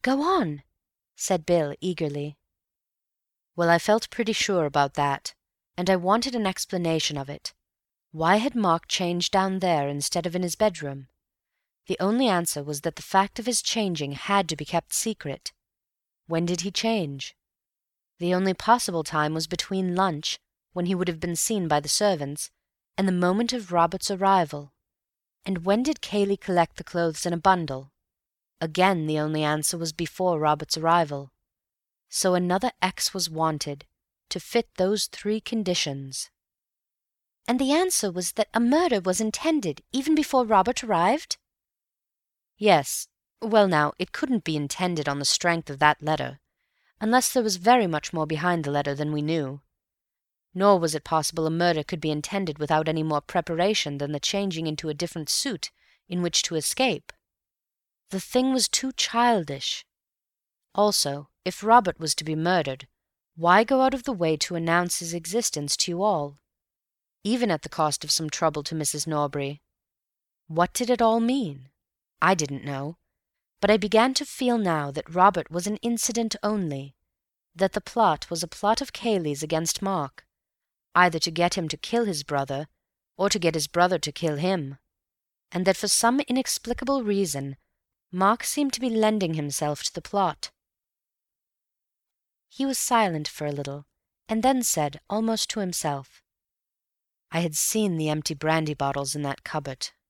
"Go on," said Bill eagerly. "Well, I felt pretty sure about that, and I wanted an explanation of it. Why had Mark changed down there instead of in his bedroom? The only answer was that the fact of his changing had to be kept secret. When did he change? The only possible time was between lunch, when he would have been seen by the servants, and the moment of Robert's arrival. And when did Cayley collect the clothes in a bundle? Again the only answer was before Robert's arrival. So another X was wanted, to fit those three conditions. "And the answer was that a murder was intended even before Robert arrived?" "Yes. Well now, it couldn't be intended on the strength of that letter, unless there was very much more behind the letter than we knew. Nor was it possible a murder could be intended without any more preparation than the changing into a different suit in which to escape. The thing was too childish. Also, if Robert was to be murdered, why go out of the way to announce his existence to you all, even at the cost of some trouble to Mrs. Norbury? What did it all mean? I didn't know, but I began to feel now that Robert was an incident only, that the plot was a plot of Cayley's against Mark, either to get him to kill his brother, or to get his brother to kill him, and that for some inexplicable reason Mark seemed to be lending himself to the plot. He was silent for a little, and then said, almost to himself, "I had seen the empty brandy bottles in that cupboard.